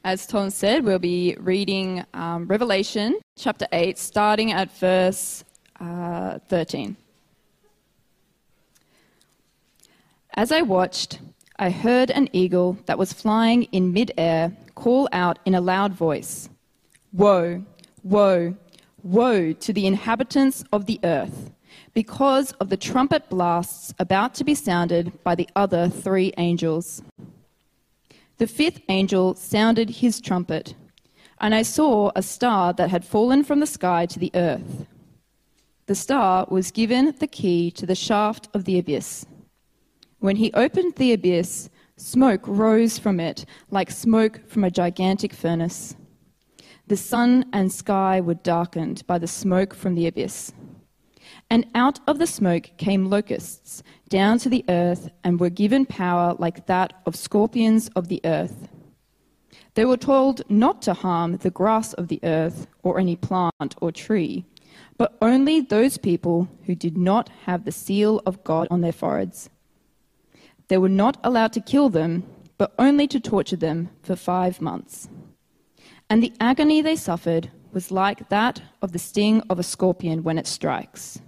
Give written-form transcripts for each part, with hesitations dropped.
As Tom said, we'll be reading Revelation chapter 8, starting at verse 13. As I watched, I heard an eagle that was flying in mid-air call out in a loud voice, "Woe, woe, woe to the inhabitants of the earth, because of the trumpet blasts about to be sounded by the other three angels." The fifth angel sounded his trumpet, and I saw a star that had fallen from the sky to the earth. The star was given the key to the shaft of the abyss. When he opened the abyss, smoke rose from it like smoke from a gigantic furnace. The sun and sky were darkened by the smoke from the abyss. And out of the smoke came locusts down to the earth and were given power like that of scorpions of the earth. They were told not to harm the grass of the earth or any plant or tree, but only those people who did not have the seal of God on their foreheads. They were not allowed to kill them, but only to torture them for 5 months. And the agony they suffered was like that of the sting of a scorpion when it strikes.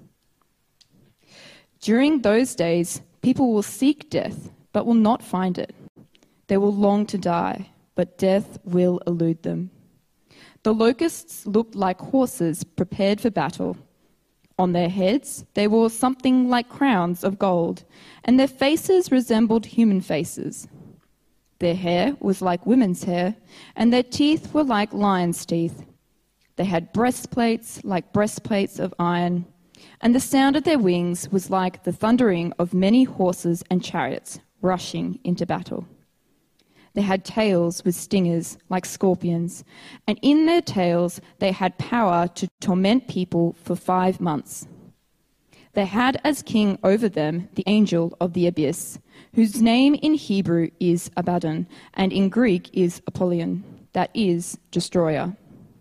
During those days, people will seek death, but will not find it. They will long to die, but death will elude them. The locusts looked like horses prepared for battle. On their heads, they wore something like crowns of gold, and their faces resembled human faces. Their hair was like women's hair, and their teeth were like lions' teeth. They had breastplates like breastplates of iron, and the sound of their wings was like the thundering of many horses and chariots rushing into battle. They had tails with stingers like scorpions, and in their tails they had power to torment people for 5 months. They had as king over them the angel of the abyss, whose name in Hebrew is Abaddon, and in Greek is Apollyon, that is, destroyer.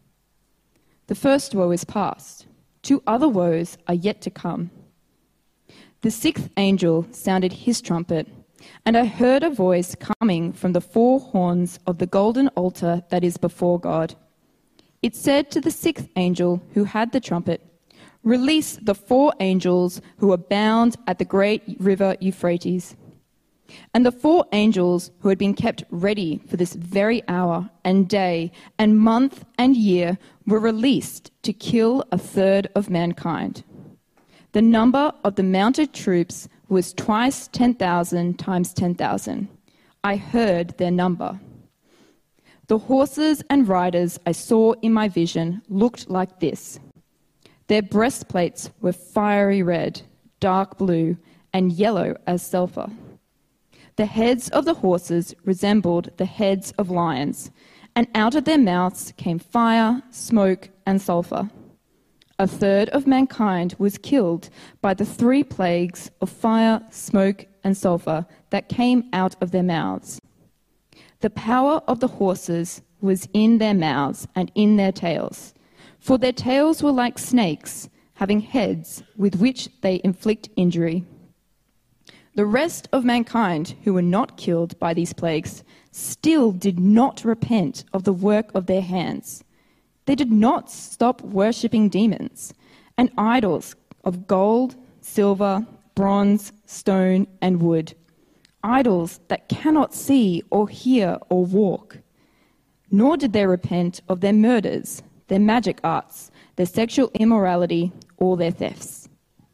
The first woe is past. 2 other woes are yet to come. The sixth angel sounded his trumpet, and I heard a voice coming from the 4 horns of the golden altar that is before God. It said to the sixth angel who had the trumpet, "Release the 4 angels who are bound at the great river Euphrates." And the 4 angels who had been kept ready for this very hour and day and month and year were released to kill 1/3 of mankind. The number of the mounted troops was twice 10,000 times 10,000. I heard their number. The horses and riders I saw in my vision looked like this. Their breastplates were fiery red, dark blue, and yellow as sulfur. The heads of the horses resembled the heads of lions, and out of their mouths came fire, smoke, and sulfur. 1/3 of mankind was killed by the 3 plagues of fire, smoke, and sulfur that came out of their mouths. The power of the horses was in their mouths and in their tails, for their tails were like snakes, having heads with which they inflict injury. The rest of mankind who were not killed by these plagues still did not repent of the work of their hands. They did not stop worshipping demons and idols of gold, silver, bronze, stone, and wood, idols that cannot see or hear or walk. Nor did they repent of their murders, their magic arts, their sexual immorality, or their thefts.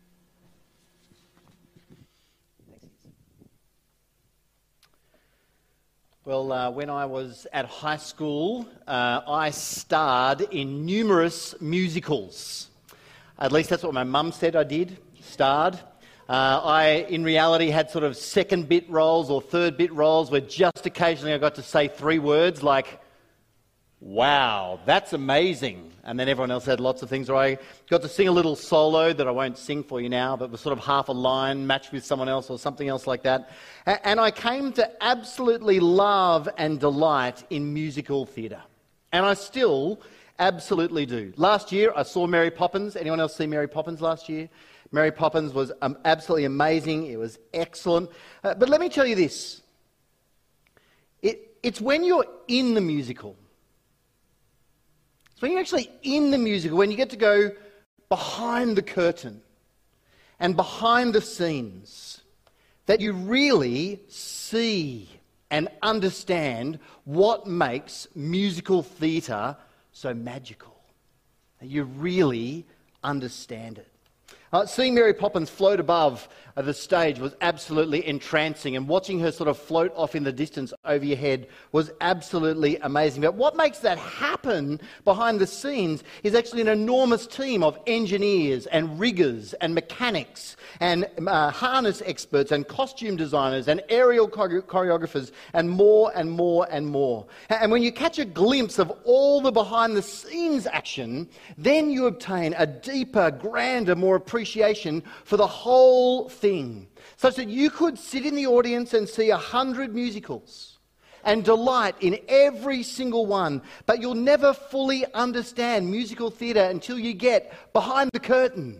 Well, when I was at high school, I starred in numerous musicals. At least that's what my mum said I did, starred. I, in reality, had sort of second bit roles or third bit roles where just occasionally I got to say 3 words like, "Wow, that's amazing." And then everyone else had lots of things where I got to sing a little solo that I won't sing for you now, but was sort of half a line matched with someone else or something else like that. And I came to absolutely love and delight in musical theatre. And I still absolutely do. Last year I saw Mary Poppins. Anyone else see Mary Poppins last year? Mary Poppins was absolutely amazing. It was excellent. But let me tell you this. It's when you're in the musical. It's when you're actually in the musical, when you get to go behind the curtain and behind the scenes, that you really see and understand what makes musical theatre so magical. That you really understand it. Seeing Mary Poppins float above the stage was absolutely entrancing, and watching her sort of float off in the distance over your head was absolutely amazing. But what makes that happen behind the scenes is actually an enormous team of engineers and riggers and mechanics and harness experts and costume designers and aerial choreographers and more and more and more. And when you catch a glimpse of all the behind the scenes action, then you obtain a deeper, grander, more appreciation for the whole thing, such that you could sit in the audience and see 100 musicals and delight in every single one, but you'll never fully understand musical theatre until you get behind the curtain.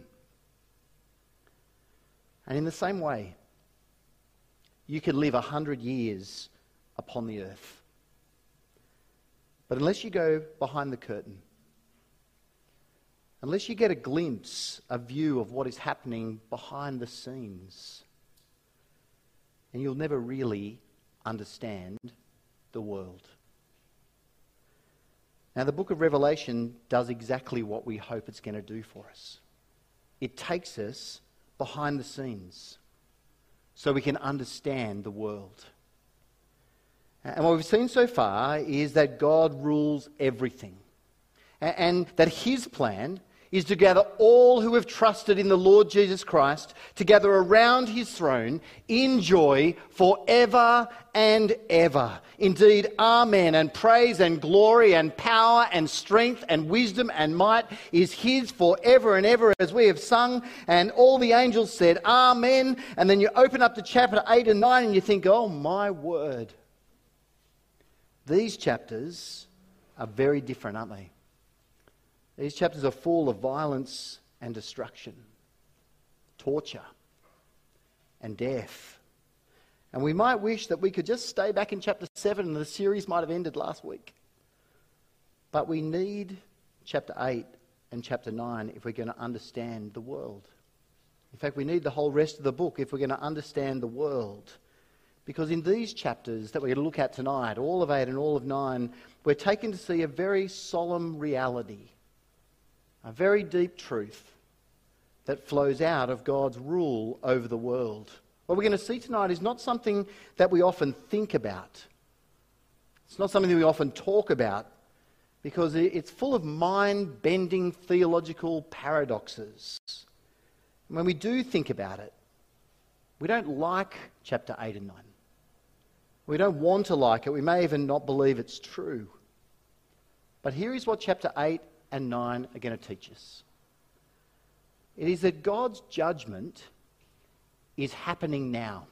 And in the same way, you could live 100 years upon the earth, but unless you go behind the curtain, unless you get a glimpse, a view of what is happening behind the scenes, and you'll never really understand the world. Now, the book of Revelation does exactly what we hope it's going to do for us. It takes us behind the scenes so we can understand the world. And what we've seen so far is that God rules everything, and that his plan is to gather all who have trusted in the Lord Jesus Christ together around his throne in joy forever and ever. Indeed, amen, and praise and glory and power and strength and wisdom and might is his forever and ever, as we have sung. And all the angels said, amen. And then you open up to chapter 8 and 9 and you think, oh my word. These chapters are very different, aren't they? These chapters are full of violence and destruction, torture and death. And we might wish that we could just stay back in chapter 7 and the series might have ended last week. But we need chapter 8 and chapter 9 if we're going to understand the world. In fact, we need the whole rest of the book if we're going to understand the world. Because in these chapters that we're going to look at tonight, all of 8 and all of 9, we're taken to see a very solemn reality. A very deep truth that flows out of God's rule over the world. What we're going to see tonight is not something that we often think about. It's not something that we often talk about because it's full of mind-bending theological paradoxes. And when we do think about it, we don't like chapter 8 and 9. We don't want to like it. We may even not believe it's true. But here is what chapter 8 and 9 are going to teach us. It is that God's judgment is happening now.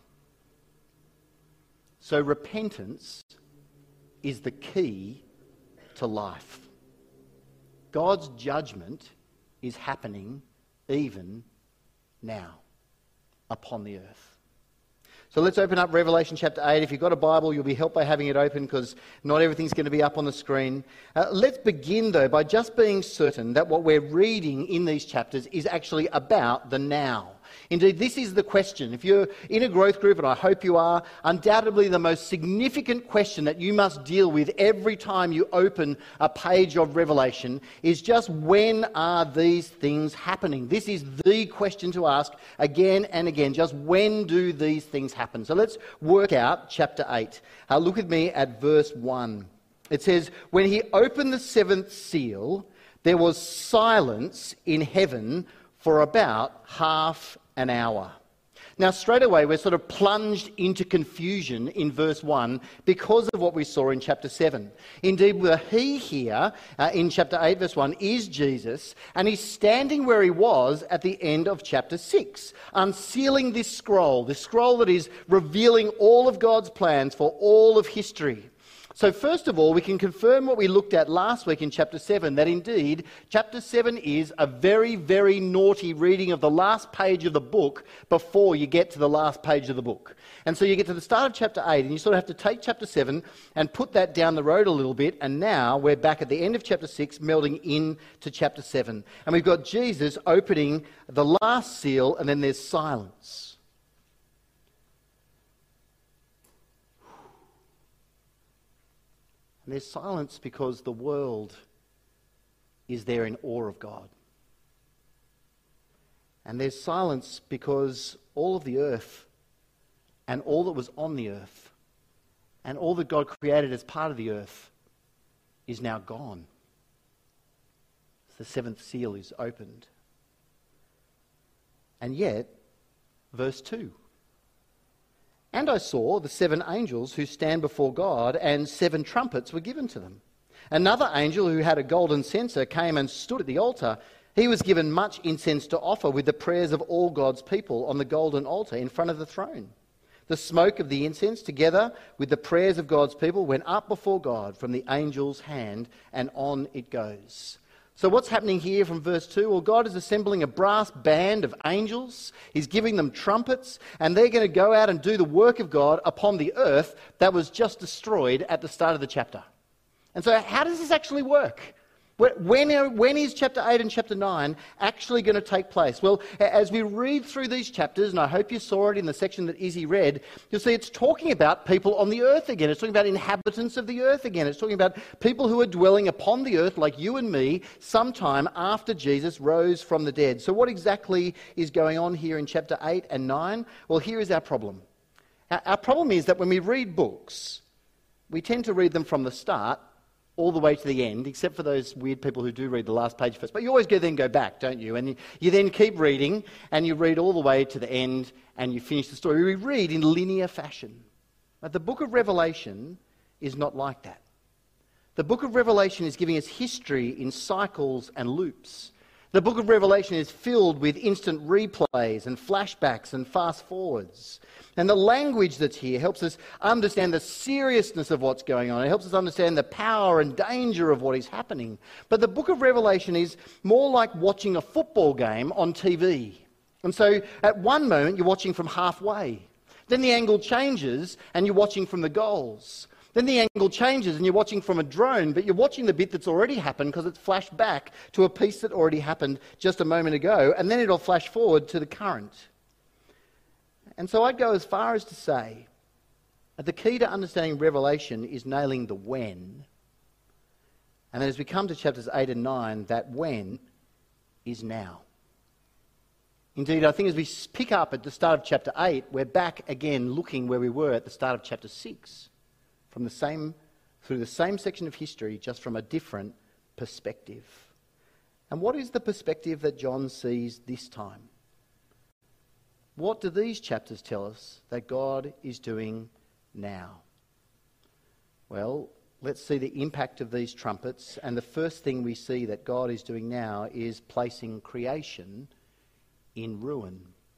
So repentance is the key to life. God's judgment is happening even now upon the earth. So let's open up Revelation chapter 8. If you've got a Bible, you'll be helped by having it open because not everything's going to be up on the screen. Let's begin, though, by just being certain that what we're reading in these chapters is actually about the now. Indeed, this is the question. If you're in a growth group, and I hope you are, undoubtedly the most significant question that you must deal with every time you open a page of Revelation is just when are these things happening? This is the question to ask again and again. Just when do these things happen? So let's work out chapter 8. Look with me at verse 1. It says, when he opened the seventh seal, there was silence in heaven for about half an hour. Now, straight away, we're sort of plunged into confusion in verse 1 because of what we saw in chapter 7. Indeed, the he here in chapter 8, verse 1, is Jesus, and he's standing where he was at the end of chapter 6, unsealing this scroll that is revealing all of God's plans for all of history. So first of all, we can confirm what we looked at last week in chapter 7, that indeed chapter 7 is a very, very naughty reading of the last page of the book before you get to the last page of the book. And so you get to the start of chapter 8 and you sort of have to take chapter 7 and put that down the road a little bit, and now we're back at the end of chapter 6 melding into chapter 7. And we've got Jesus opening the last seal, and then there's silence. And there's silence because the world is there in awe of God. And there's silence because all of the earth and all that was on the earth and all that God created as part of the earth is now gone. The seventh seal is opened. And yet, verse 2. And I saw the 7 angels who stand before God, and 7 trumpets were given to them. Another angel who had a golden censer came and stood at the altar. He was given much incense to offer with the prayers of all God's people on the golden altar in front of the throne. The smoke of the incense, together with the prayers of God's people, went up before God from the angel's hand, and on it goes. So what's happening here from verse 2? Well, God is assembling a brass band of angels. He's giving them trumpets, and they're going to go out and do the work of God upon the earth that was just destroyed at the start of the chapter. And so how does this actually work? When is chapter 8 and chapter 9 actually going to take place? Well, as we read through these chapters, and I hope you saw it in the section that Izzy read, you'll see it's talking about people on the earth again. It's talking about inhabitants of the earth again. It's talking about people who are dwelling upon the earth like you and me sometime after Jesus rose from the dead. So what exactly is going on here in chapter 8 and 9? Well, here is our problem. Our problem is that when we read books, we tend to read them from the start all the way to the end, except for those weird people who do read the last page first. But you always go back, don't you? And you then keep reading, and you read all the way to the end, and you finish the story. We read in linear fashion. But the book of Revelation is not like that. The book of Revelation is giving us history in cycles and loops. The book of Revelation is filled with instant replays and flashbacks and fast forwards. And the language that's here helps us understand the seriousness of what's going on. It helps us understand the power and danger of what is happening. But the book of Revelation is more like watching a football game on TV. And so at one moment you're watching from halfway. Then the angle changes and you're watching from the goals. Then the angle changes and you're watching from a drone, but you're watching the bit that's already happened because it's flashed back to a piece that already happened just a moment ago, and then it'll flash forward to the current. And so I'd go as far as to say that the key to understanding Revelation is nailing the when. And then as we come to chapters 8 and 9, that when is now. Indeed, I think as we pick up at the start of chapter 8, we're back again looking where we were at the start of chapter 6. Through the same section of history, just from a different perspective. And what is the perspective that John sees this time? What do these chapters tell us that God is doing now? Well, let's see the impact of these trumpets. And the first thing we see that God is doing now is placing creation in ruin.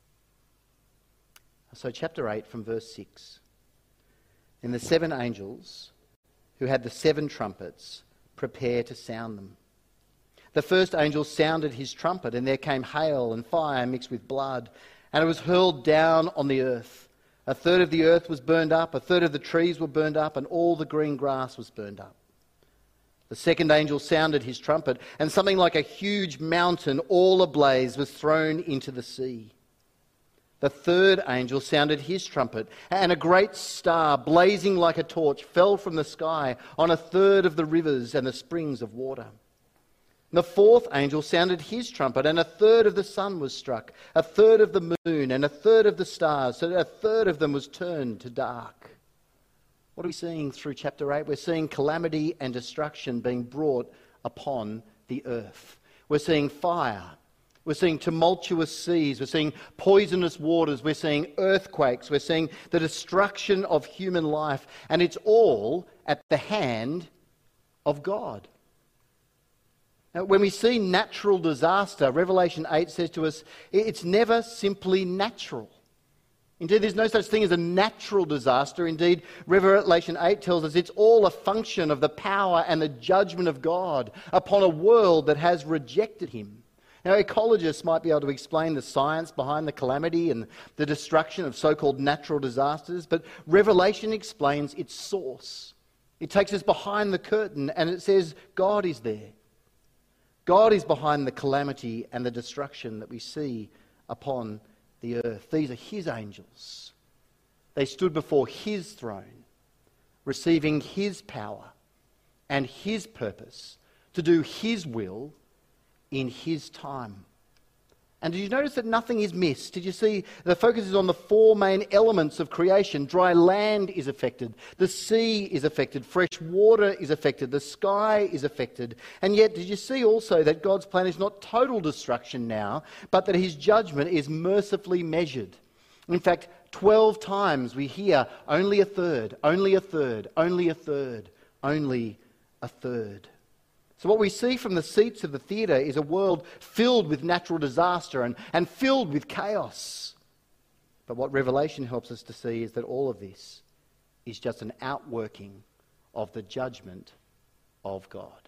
So chapter 8 from verse 6. And the 7 angels who had the 7 trumpets prepare to sound them. The first angel sounded his trumpet, and there came hail and fire mixed with blood, and it was hurled down on the earth. A third of the earth was burned up, a third of the trees were burned up, and all the green grass was burned up. The second angel sounded his trumpet, and something like a huge mountain, all ablaze, was thrown into the sea. The third angel sounded his trumpet, and a great star, blazing like a torch, fell from the sky on a third of the rivers and the springs of water. The fourth angel sounded his trumpet, and a third of the sun was struck, a third of the moon, and a third of the stars, so that a third of them was turned to dark. What are we seeing through chapter 8? We're seeing calamity and destruction being brought upon the earth. We're seeing fire. We're seeing tumultuous seas. We're seeing poisonous waters. We're seeing earthquakes. We're seeing the destruction of human life. And it's all at the hand of God. Now, when we see natural disaster, Revelation 8 says to us, it's never simply natural. Indeed, there's no such thing as a natural disaster. Indeed, Revelation 8 tells us it's all a function of the power and the judgment of God upon a world that has rejected him. Now, ecologists might be able to explain the science behind the calamity and the destruction of so-called natural disasters, but Revelation explains its source. It takes us behind the curtain and it says God is there. God is behind the calamity and the destruction that we see upon the earth. These are his angels. They stood before his throne, receiving his power and his purpose to do his will in his time. And did you notice that nothing is missed? Did you see the focus is on the four main elements of creation? Dry land is affected, the sea is affected, fresh water is affected, the sky is affected. And yet, did you see also that God's plan is not total destruction now, but that his judgment is mercifully measured? In fact, 12 times we hear only a third, only a third, only a third, only a third. So what we see from the seats of the theatre is a world filled with natural disaster and filled with chaos. But what Revelation helps us to see is that all of this is just an outworking of the judgment of God.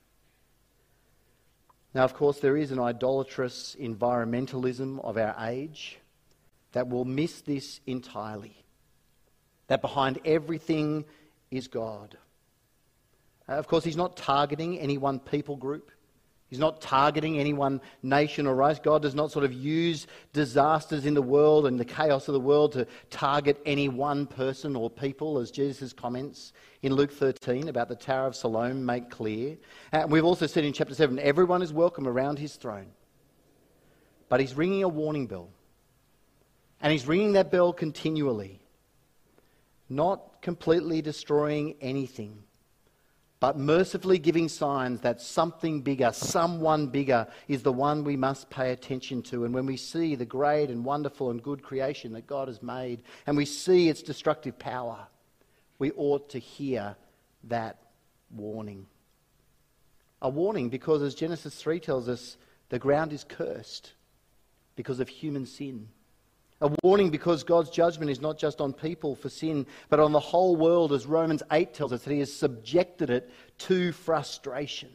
Now, of course, there is an idolatrous environmentalism of our age that will miss this entirely. That behind everything is God. Of course, he's not targeting any one people group. He's not targeting any one nation or race. God does not sort of use disasters in the world and the chaos of the world to target any one person or people, as Jesus' comments in Luke 13 about the Tower of Siloam make clear. We've also said in chapter 7, everyone is welcome around his throne. But he's ringing a warning bell. And he's ringing that bell continually. Not completely destroying anything, but mercifully giving signs that something bigger, someone bigger is the one we must pay attention to. And when we see the great and wonderful and good creation that God has made, and we see its destructive power, we ought to hear that warning. A warning because, as Genesis 3 tells us, the ground is cursed because of human sin. A warning because God's judgment is not just on people for sin, but on the whole world, as Romans 8 tells us, that he has subjected it to frustration.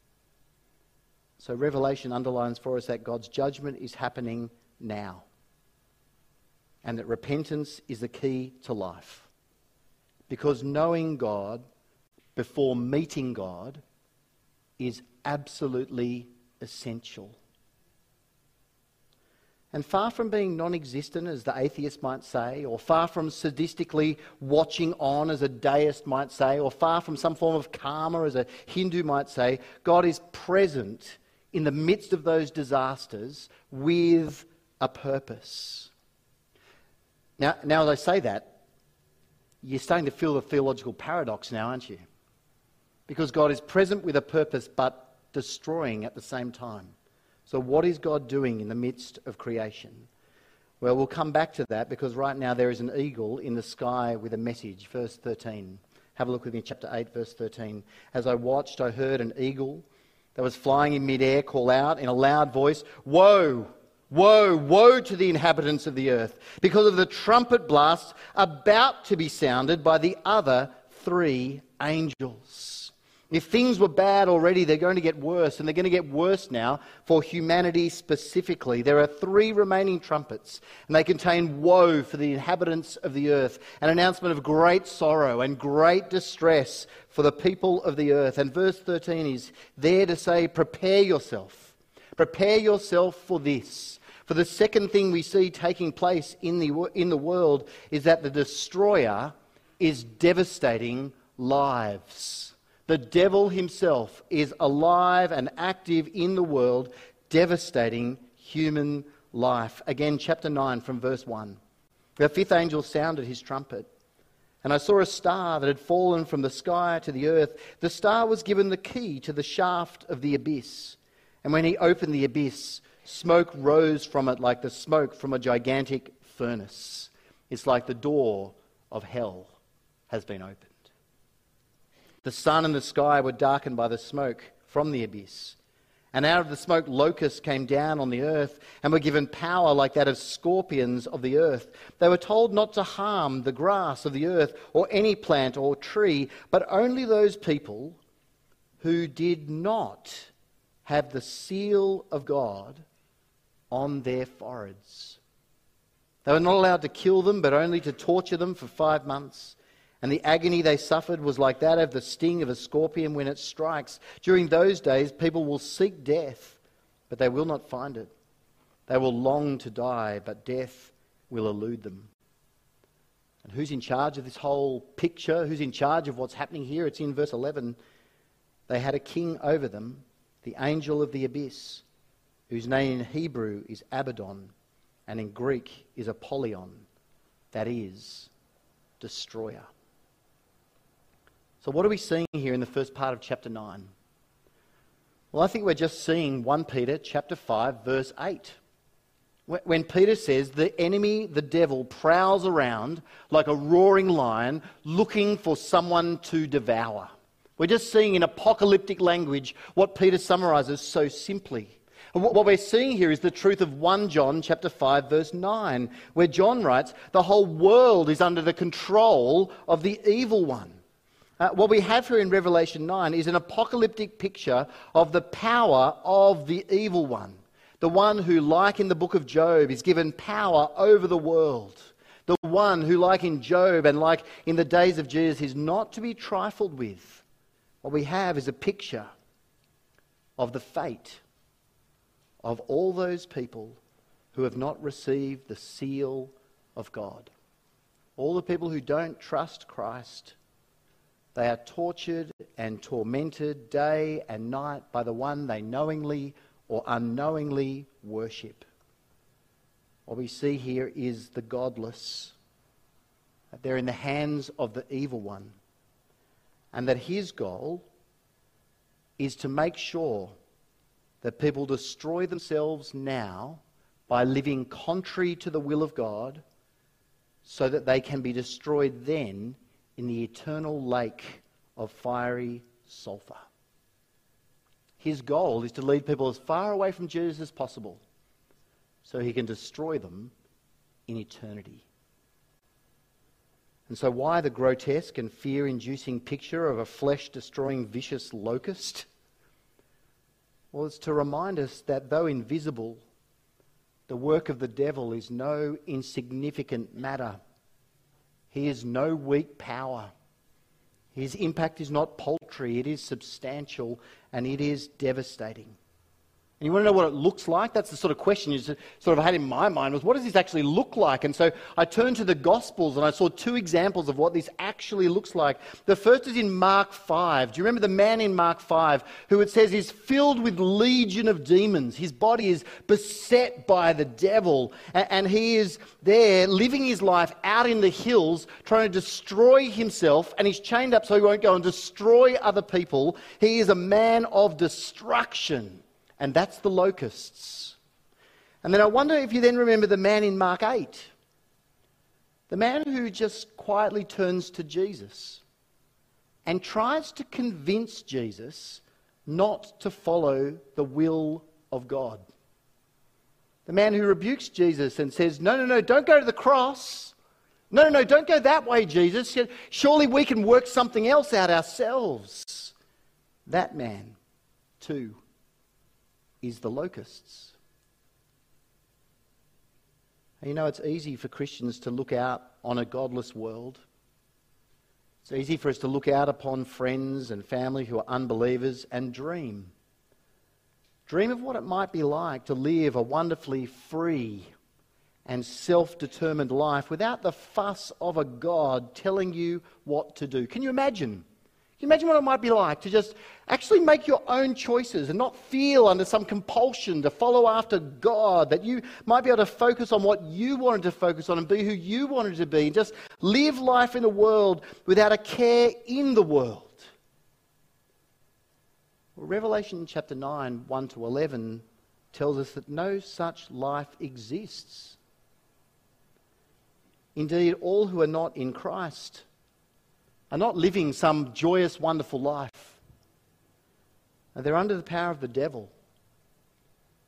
So Revelation underlines for us that God's judgment is happening now, and that repentance is the key to life. Because knowing God before meeting God is absolutely essential. And far from being non-existent, as the atheist might say, or far from sadistically watching on, as a deist might say, or far from some form of karma, as a Hindu might say, God is present in the midst of those disasters with a purpose. Now as I say that, you're starting to feel the theological paradox now, aren't you? Because God is present with a purpose, but destroying at the same time. So what is God doing in the midst of creation? Well, we'll come back to that because right now there is an eagle in the sky with a message. Verse 13. Have a look with me, chapter 8, verse 13. As I watched, I heard an eagle that was flying in midair call out in a loud voice, "Woe! Woe! Woe to the inhabitants of the earth, because of the trumpet blast about to be sounded by the other three angels." If things were bad already, they're going to get worse, and they're going to get worse now for humanity specifically. There are three remaining trumpets, and they contain woe for the inhabitants of the earth, an announcement of great sorrow and great distress for the people of the earth. And verse 13 is there to say, prepare yourself. Prepare yourself for this. For the second thing we see taking place in the world is that the destroyer is devastating lives. The devil himself is alive and active in the world, devastating human life. Again, chapter 9 from verse 1. The fifth angel sounded his trumpet, and I saw a star that had fallen from the sky to the earth. The star was given the key to the shaft of the abyss. And when he opened the abyss, smoke rose from it like the smoke from a gigantic furnace. It's like the door of hell has been opened. The sun and the sky were darkened by the smoke from the abyss, And out of the smoke locusts came down on the earth and were given power like that of scorpions of the earth. They were told not to harm the grass of the earth or any plant or tree, but only those people who did not have the seal of God on their foreheads. They were not allowed to kill them, but only to torture them for 5 months. And the agony they suffered was like that of the sting of a scorpion when it strikes. During those days, people will seek death, but they will not find it. They will long to die, but death will elude them. And who's in charge of this whole picture? Who's in charge of what's happening here? It's in verse 11. They had a king over them, the angel of the abyss, whose name in Hebrew is Abaddon, and in Greek is Apollyon, that is, destroyer. So what are we seeing here in the first part of chapter 9? Well, I think we're just seeing 1 Peter chapter 5, verse 8. When Peter says the enemy, the devil, prowls around like a roaring lion looking for someone to devour. We're just seeing in apocalyptic language what Peter summarises so simply. And what we're seeing here is the truth of 1 John chapter 5, verse 9, where John writes, the whole world is under the control of the evil one. What we have here in Revelation 9 is an apocalyptic picture of the power of the evil one. The one who, like in the book of Job, is given power over the world. The one who, like in Job and like in the days of Jesus, is not to be trifled with. What we have is a picture of the fate of all those people who have not received the seal of God. All the people who don't trust Christ. They are tortured and tormented day and night by the one they knowingly or unknowingly worship. What we see here is the godless. That they're in the hands of the evil one. And that his goal is to make sure that people destroy themselves now by living contrary to the will of God, so that they can be destroyed then in the eternal lake of fiery sulphur. His goal is to lead people as far away from Jesus as possible so he can destroy them in eternity. And so why the grotesque and fear-inducing picture of a flesh-destroying vicious locust? Well, it's to remind us that though invisible, the work of the devil is no insignificant matter. He is no weak power. His impact is not paltry, it is substantial, and it is devastating. And you want to know what it looks like? That's the sort of question you sort of had in my mind, was what does this actually look like? And so I turned to the Gospels and I saw 2 examples of what this actually looks like. The first is in Mark 5. Do you remember the man in Mark 5 who it says is filled with legion of demons? His body is beset by the devil, and he is there living his life out in the hills trying to destroy himself, and he's chained up so he won't go and destroy other people. He is a man of destruction. And that's the locusts. And then I wonder if you then remember the man in Mark 8. The man who just quietly turns to Jesus and tries to convince Jesus not to follow the will of God. The man who rebukes Jesus and says, no, don't go to the cross. No, don't go that way, Jesus. Surely we can work something else out ourselves. That man, too, is the locusts. And you know, it's easy for Christians to look out on a godless world. It's easy for us to look out upon friends and family who are unbelievers and dream. Dream of what it might be like to live a wonderfully free and self-determined life without the fuss of a God telling you what to do. Can you imagine? Can you imagine what it might be like to just actually make your own choices and not feel under some compulsion to follow after God, that you might be able to focus on what you wanted to focus on and be who you wanted to be, and just live life in the world without a care in the world? Well, Revelation chapter 9, 1 to 11 tells us that no such life exists. Indeed, all who are not in Christ are not living some joyous, wonderful life. They're under the power of the devil,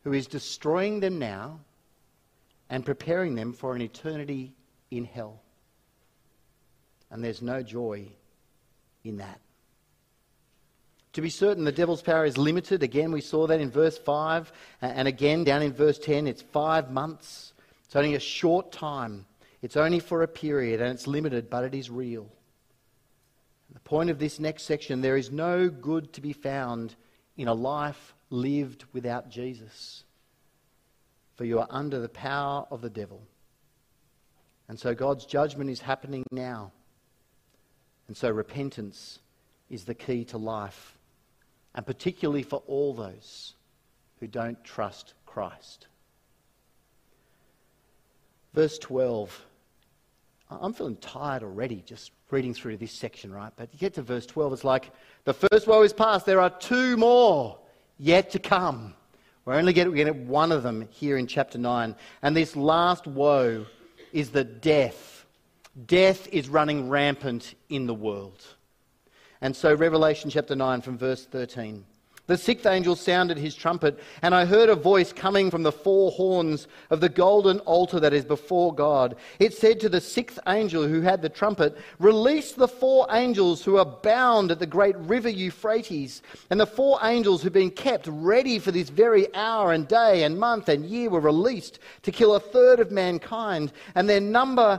who is destroying them now and preparing them for an eternity in hell. And there's no joy in that. To be certain, the devil's power is limited. Again, we saw that in verse 5. And again, down in verse 10, it's 5 months. It's only a short time. It's only for a period, and it's limited, but it is real. The point of this next section, there is no good to be found in a life lived without Jesus, for you are under the power of the devil. And so God's judgment is happening now. And so repentance is the key to life, and particularly for all those who don't trust Christ. Verse 12. I'm feeling tired already just reading through this section, right? But you get to verse 12, it's like, the first woe is past. There are 2 more yet to come. We're only going to get one of them here in chapter 9. And this last woe is the death. Death is running rampant in the world. And so Revelation chapter 9 from verse 13. The 6th angel sounded his trumpet, and I heard a voice coming from the 4 horns of the golden altar that is before God. It said to the 6th angel who had the trumpet, "Release the 4 angels who are bound at the great river Euphrates." And the 4 angels who've been kept ready for this very hour and day and month and year were released to kill 1/3 of mankind. And their number,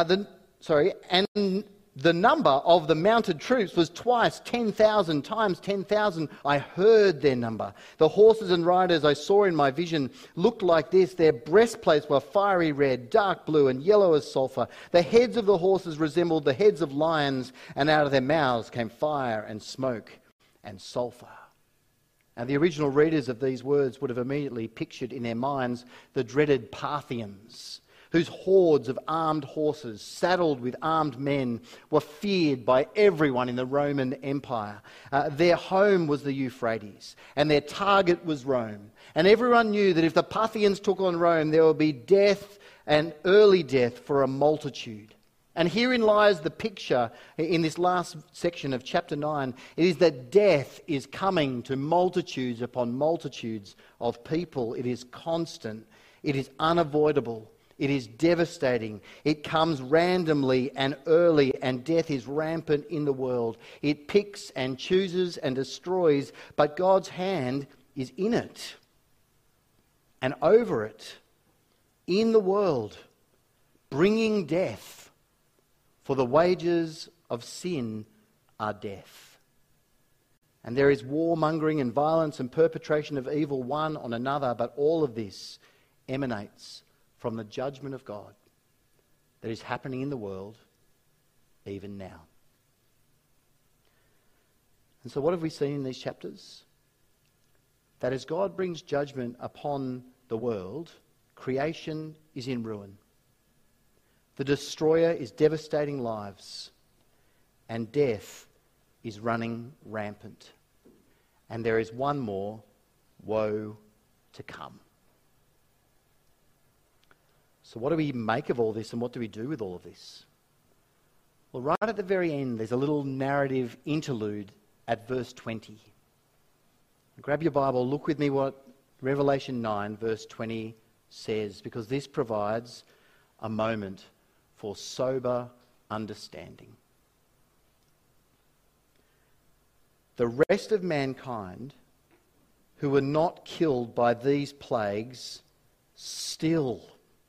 the number of the mounted troops was twice 10,000 times 10,000. I heard their number. The horses and riders I saw in my vision looked like this. Their breastplates were fiery red, dark blue, and yellow as sulphur. The heads of the horses resembled the heads of lions, and out of their mouths came fire and smoke and sulphur. And the original readers of these words would have immediately pictured in their minds the dreaded Parthians, whose hordes of armed horses, saddled with armed men, were feared by everyone in the Roman Empire. Their home was the Euphrates, and their target was Rome. And everyone knew that if the Parthians took on Rome, there would be death, and early death for a multitude. And herein lies the picture in this last section of chapter 9. It is that death is coming to multitudes upon multitudes of people. It is constant. It is unavoidable. It is devastating. It comes randomly and early, and death is rampant in the world. It picks and chooses and destroys, but God's hand is in it and over it, in the world, bringing death. For the wages of sin are death. And there is warmongering and violence and perpetration of evil one on another, but all of this emanates from the judgment of God that is happening in the world even now. And so what have we seen in these chapters? That as God brings judgment upon the world, creation is in ruin. The destroyer is devastating lives, and death is running rampant. And there is one more woe to come. So what do we make of all this, and what do we do with all of this? Well, right at the very end, there's a little narrative interlude at verse 20. Grab your Bible, look with me what Revelation 9, verse 20 says, because this provides a moment for sober understanding. The rest of mankind who were not killed by these plagues still,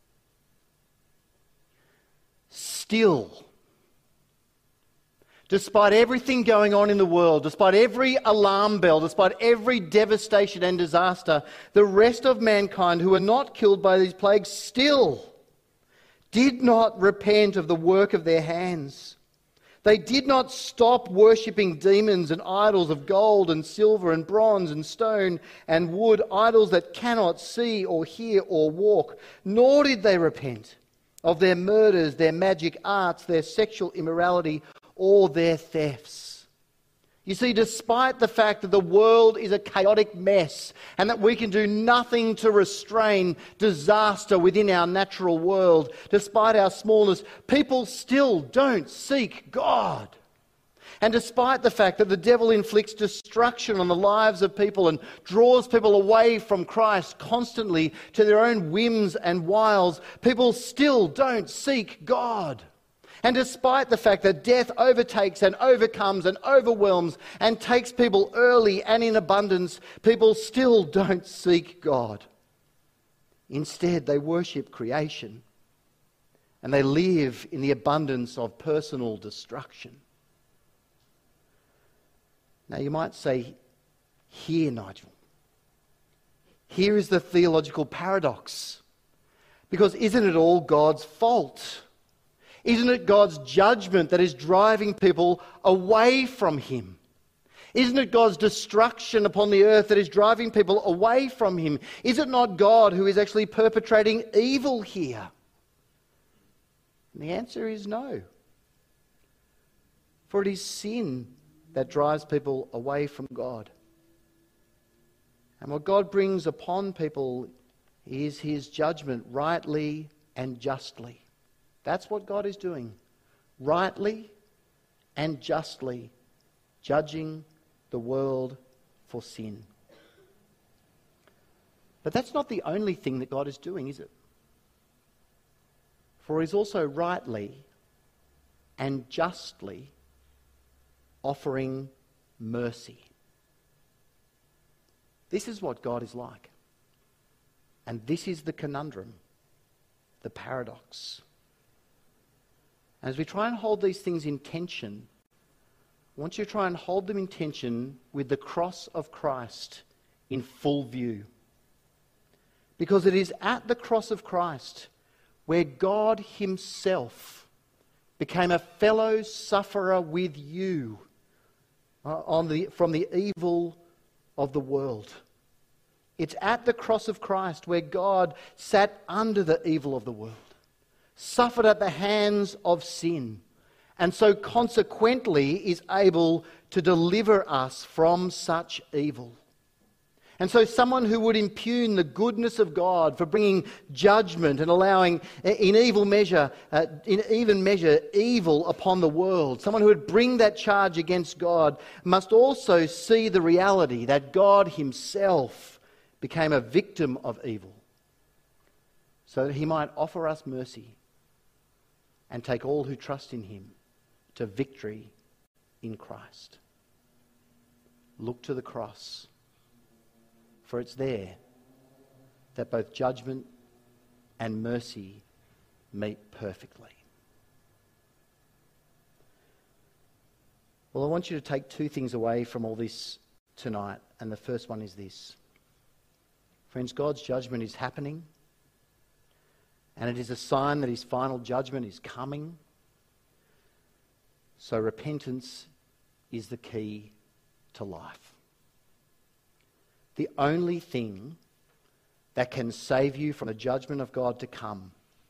despite everything going on in the world, despite every alarm bell, despite every devastation and disaster, the rest of mankind who were not killed by these plagues still did not repent of the work of their hands. They did not stop worshipping demons and idols of gold and silver and bronze and stone and wood, idols that cannot see or hear or walk, nor did they repent of their murders, their magic arts, their sexual immorality, or their thefts. You see, despite the fact that the world is a chaotic mess and that we can do nothing to restrain disaster within our natural world, despite our smallness, people still don't seek God. And despite the fact that the devil inflicts destruction on the lives of people and draws people away from Christ constantly to their own whims and wiles, people still don't seek God. And despite the fact that death overtakes and overcomes and overwhelms and takes people early and in abundance, people still don't seek God. Instead, they worship creation and they live in the abundance of personal destruction. Now you might say, here, Nigel, here is the theological paradox. Because isn't it all God's fault? Isn't it God's judgment that is driving people away from Him? Isn't it God's destruction upon the earth that is driving people away from Him? Is it not God who is actually perpetrating evil here? And the answer is no. For it is sin that drives people away from God. And what God brings upon people is His judgment rightly and justly. That's what God is doing. Rightly and justly judging the world for sin. But that's not the only thing that God is doing, is it? For He's also rightly and justly offering mercy. This is what God is like. And this is the conundrum, the paradox. As we try and hold these things in tension, I want you to try and hold them in tension with the cross of Christ in full view. Because it is at the cross of Christ where God Himself became a fellow sufferer with you from the evil of the world. It's at the cross of Christ where God sat under the evil of the world, suffered at the hands of sin, and so consequently is able to deliver us from such evil. And so someone who would impugn the goodness of God for bringing judgment and allowing in even measure evil upon the world, someone who would bring that charge against God must also see the reality that God Himself became a victim of evil so that He might offer us mercy and take all who trust in Him to victory in Christ. Look to the cross. For it's there that both judgment and mercy meet perfectly. Well, I want you to take two things away from all this tonight, and the first one is this. Friends, God's judgment is happening, and it is a sign that His final judgment is coming. So repentance is the key to life. The only thing that can save you from the judgment of God to come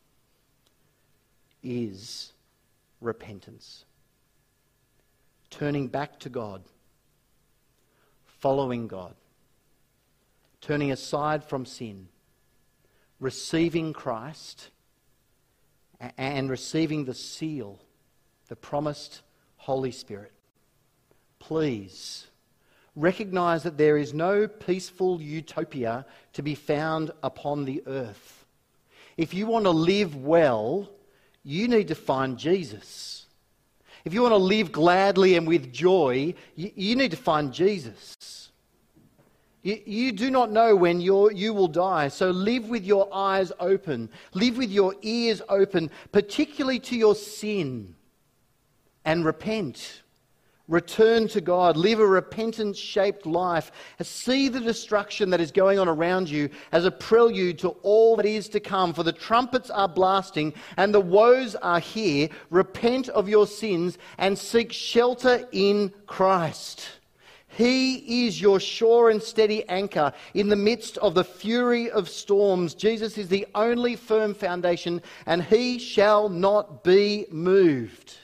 is repentance. Turning back to God, following God, turning aside from sin, receiving Christ, and receiving the seal, the promised Holy Spirit. Please recognise that there is no peaceful utopia to be found upon the earth. If you want to live well, you need to find Jesus. If you want to live gladly and with joy, you need to find Jesus. You do not know when you will die, so live with your eyes open. Live with your ears open, particularly to your sin, and repent. Return to God. Live a repentance-shaped life. See the destruction that is going on around you as a prelude to all that is to come. For the trumpets are blasting and the woes are here. Repent of your sins and seek shelter in Christ. He is your sure and steady anchor in the midst of the fury of storms. Jesus is the only firm foundation, and He shall not be moved.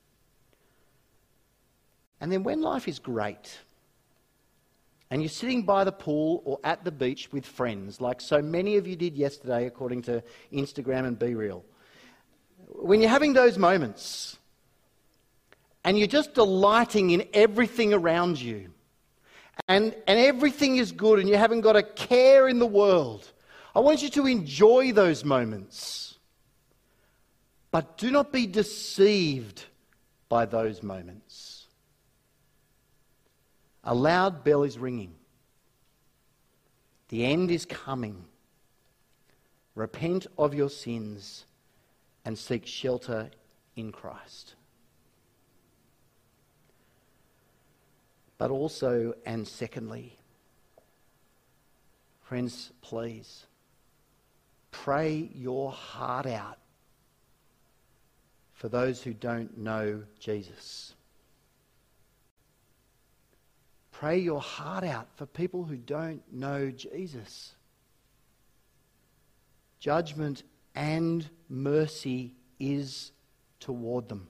And then when life is great, and you're sitting by the pool or at the beach with friends, like so many of you did yesterday according to Instagram and BeReal, when you're having those moments, and you're just delighting in everything around you, and everything is good and you haven't got a care in the world, I want you to enjoy those moments. But do not be deceived by those moments. A loud bell is ringing. The end is coming. Repent of your sins and seek shelter in Christ. But also, and secondly, friends, please, pray your heart out for those who don't know Jesus. Pray your heart out for people who don't know Jesus. Judgment and mercy is toward them.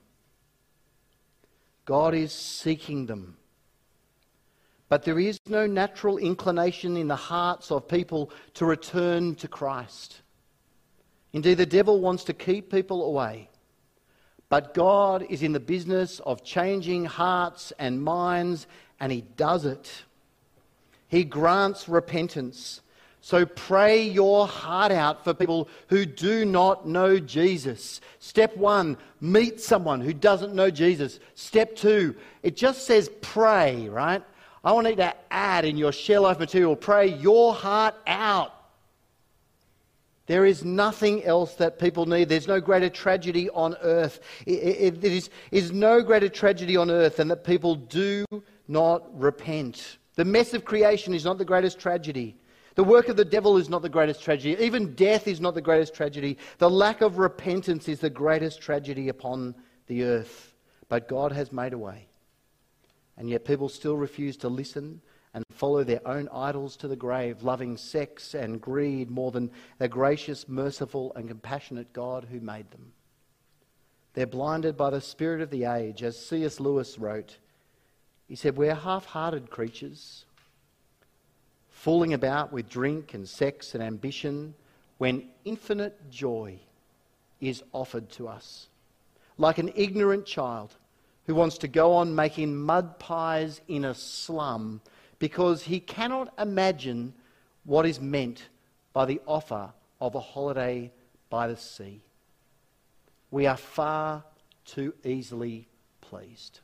God is seeking them. But there is no natural inclination in the hearts of people to return to Christ. Indeed, the devil wants to keep people away. But God is in the business of changing hearts and minds, and He does it. He grants repentance. So pray your heart out for people who do not know Jesus. Step 1, meet someone who doesn't know Jesus. Step 2, it just says pray, right? I want you to add in your Share Life material, pray your heart out. There is nothing else that people need. There's no greater tragedy on earth. It is no greater tragedy on earth than that people do not repent. The mess of creation is not the greatest tragedy. The work of the devil is not the greatest tragedy. Even death is not the greatest tragedy. The lack of repentance is the greatest tragedy upon the earth. But God has made a way. And yet people still refuse to listen and follow their own idols to the grave, loving sex and greed more than the gracious, merciful and compassionate God who made them. They're blinded by the spirit of the age. As C.S. Lewis wrote, he said, we're half-hearted creatures, fooling about with drink and sex and ambition when infinite joy is offered to us. Like an ignorant child who wants to go on making mud pies in a slum because he cannot imagine what is meant by the offer of a holiday by the sea. We are far too easily pleased.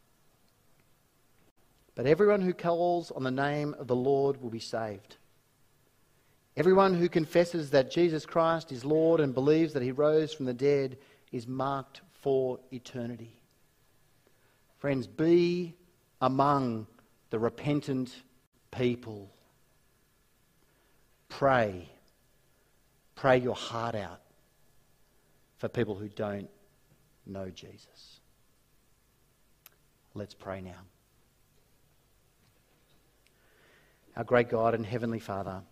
But everyone who calls on the name of the Lord will be saved. Everyone who confesses that Jesus Christ is Lord and believes that He rose from the dead is marked for eternity. Friends, be among the repentant people. Pray. Pray your heart out for people who don't know Jesus. Let's pray now. Our great God and Heavenly Father,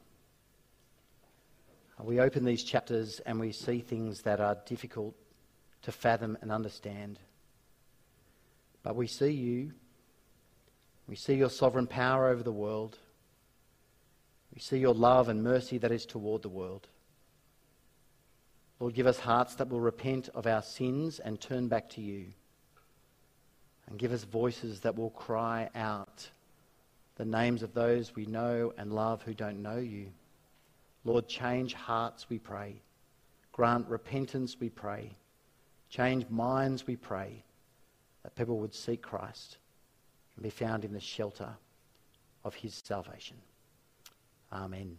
we open these chapters and we see things that are difficult to fathom and understand. But we see you. We see your sovereign power over the world. We see your love and mercy that is toward the world. Lord, give us hearts that will repent of our sins and turn back to you. And give us voices that will cry out the names of those we know and love who don't know you. Lord, change hearts, we pray. Grant repentance, we pray. Change minds, we pray, that people would seek Christ and be found in the shelter of His salvation. Amen.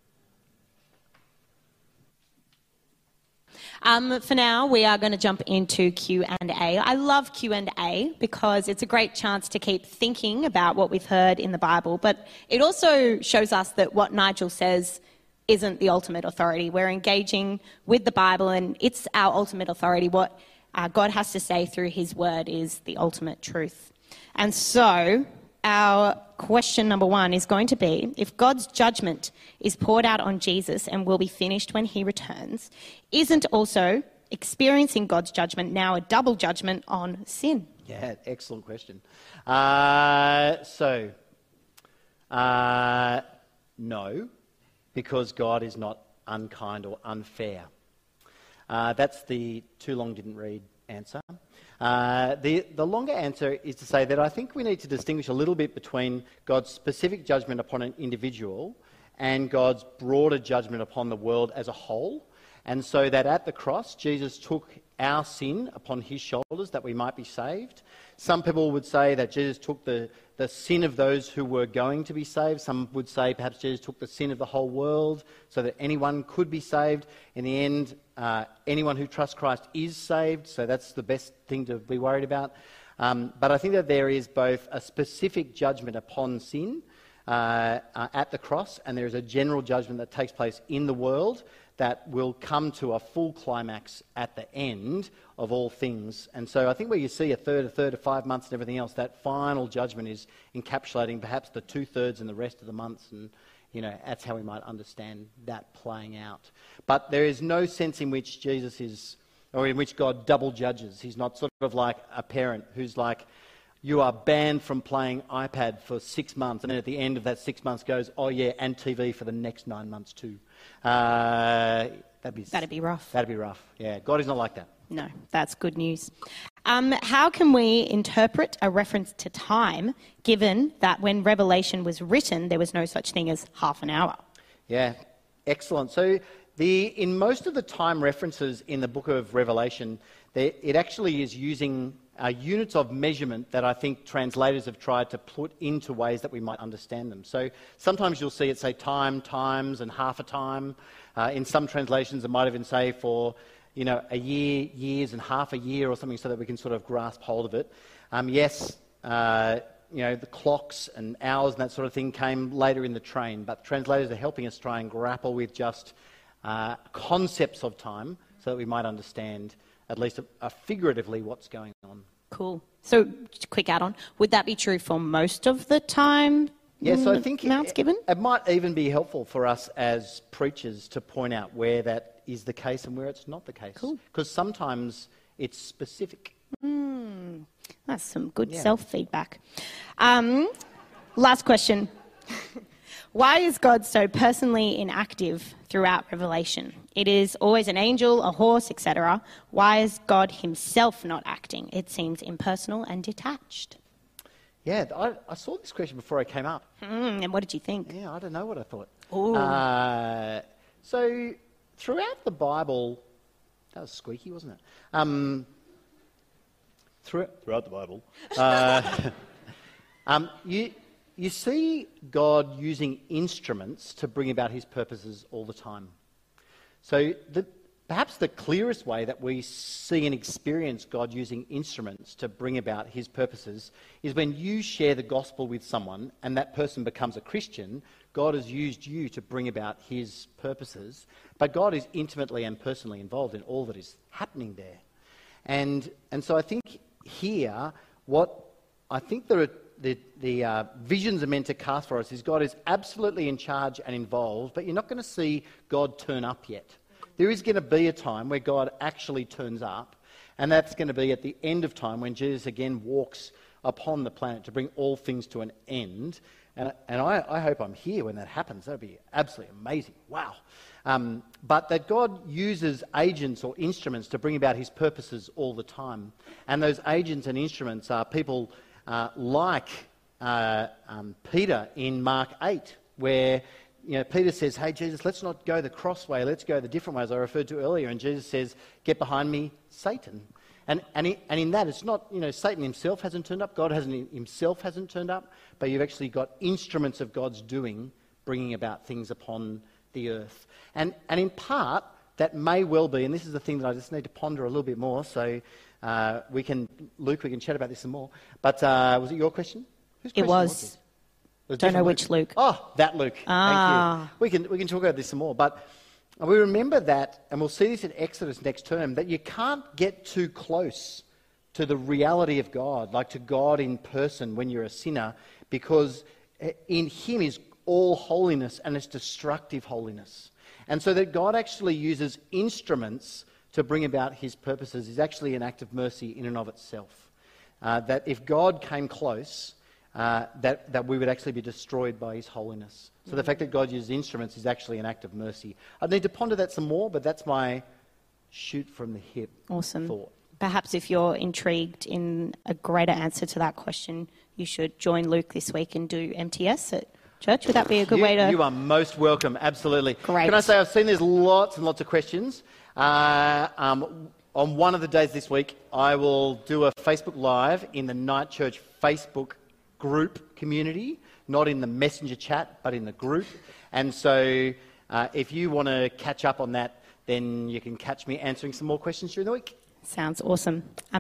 For now, we are going to jump into Q&A. I love Q&A because it's a great chance to keep thinking about what we've heard in the Bible, but it also shows us that what Nigel says isn't the ultimate authority. We're engaging with the Bible and it's our ultimate authority. What God has to say through His word is the ultimate truth. And so our question number 1 is going to be, if God's judgment is poured out on Jesus and will be finished when He returns, isn't also experiencing God's judgment now a double judgment on sin? Yeah, excellent question. No, because God is not unkind or unfair. That's the too long didn't read answer. The longer answer is to say that I think we need to distinguish a little bit between God's specific judgment upon an individual and God's broader judgment upon the world as a whole. And so that at the cross, Jesus took our sin upon his shoulders that we might be saved. Some people would say that Jesus took the sin of those who were going to be saved. Some would say perhaps Jesus took the sin of the whole world so that anyone could be saved. In the end, anyone who trusts Christ is saved, so that's the best thing to be worried about. But I think that there is both a specific judgment upon sin at the cross, and there is a general judgment that takes place in the world that will come to a full climax at the end of all things. And so I think where you see a third of 5 months and everything else, that final judgment is encapsulating perhaps the 2/3 and the rest of the months, and that's how we might understand that playing out. But there is no sense in which Jesus is, or in which God double judges. He's not sort of like a parent who's like, you are banned from playing iPad for 6 months, and then at the end of that 6 months goes, oh yeah, and TV for the next 9 months too. That'd be rough. That'd be rough, yeah. God is not like that. No, that's good news. How can we interpret a reference to time, given that when Revelation was written, there was no such thing as half an hour? Yeah, excellent. So in most of the time references in the book of Revelation, it actually is using units of measurement that I think translators have tried to put into ways that we might understand them. So sometimes you'll see it say time, times, and half a time. In some translations, it might even say for a year, years, and half a year or something, so that we can sort of grasp hold of it. The clocks and hours and that sort of thing came later in the train, but translators are helping us try and grapple with just concepts of time so that we might understand at least figuratively what's going on. Cool. So, quick add-on. Would that be true for most of the time? Yes, I think amounts given? It might even be helpful for us as preachers to point out where that is the case and where it's not the case. Cool. Because sometimes it's specific. That's some good self-feedback. Last question. Why is God so personally inactive throughout Revelation? It is always an angel, a horse, etc. Why is God himself not acting? It seems impersonal and detached. Yeah, I saw this question before I came up. And what did you think? Yeah, I don't know what I thought. Ooh. So throughout the Bible, that was squeaky, wasn't it? Throughout the Bible, you see God using instruments to bring about his purposes all the time. So perhaps the clearest way that we see and experience God using instruments to bring about his purposes is when you share the gospel with someone and that person becomes a Christian. God has used you to bring about his purposes, but God is intimately and personally involved in all that is happening there. And so I think here, what I think the visions are meant to cast for us is God is absolutely in charge and involved, but you're not going to see God turn up yet. There is going to be a time where God actually turns up, and that's going to be at the end of time when Jesus again walks upon the planet to bring all things to an end. And I hope I'm here when that happens. That would be absolutely amazing. Wow. But that God uses agents or instruments to bring about his purposes all the time. And those agents and instruments are people like Peter in Mark 8, where Peter says, hey, Jesus, let's not go the cross way, let's go the different way, as I referred to earlier. And Jesus says, get behind me, Satan. And in that, it's not, Satan himself hasn't turned up, God himself hasn't turned up, but you've actually got instruments of God's doing, bringing about things upon the earth. And in part, that may well be, and this is the thing that I just need to ponder a little bit more, so we can chat about this some more. But was it your question? Whose question was it? Don't know which Luke. Oh, that Luke. Thank you. We can talk about this some more. But we remember that, and we'll see this in Exodus next term, that you can't get too close to the reality of God, like to God in person when you're a sinner, because in him is all holiness, and it's destructive holiness. And so that God actually uses instruments to bring about his purposes is actually an act of mercy in and of itself. That if God came close, that we would actually be destroyed by his holiness. So the fact that God uses instruments is actually an act of mercy. I need to ponder that some more, but that's my shoot from the hip Awesome. thought. perhaps if you're intrigued in a greater answer to that question, you should join Luke this week and do MTS at church. Would that be a good way to... You are most welcome, absolutely. Great. Can I say, I've seen there's lots and lots of questions. On one of the days this week, I will do a Facebook Live in the Night Church Facebook group community, not in the messenger chat, but in the group. And so if you want to catch up on that, then you can catch me answering some more questions during the week. Sounds awesome.